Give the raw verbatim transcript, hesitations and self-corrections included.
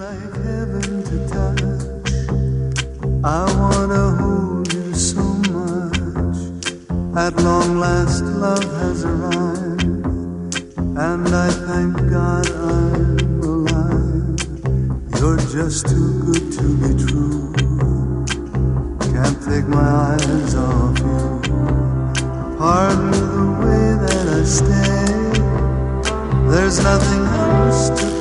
like heaven to touch. I wanna hold you so much. At long last love has arrived, and I thank God I'm alive. You're just too good to be true. Can't take my eyes off you. Pardon the way that I stay. There's nothing else to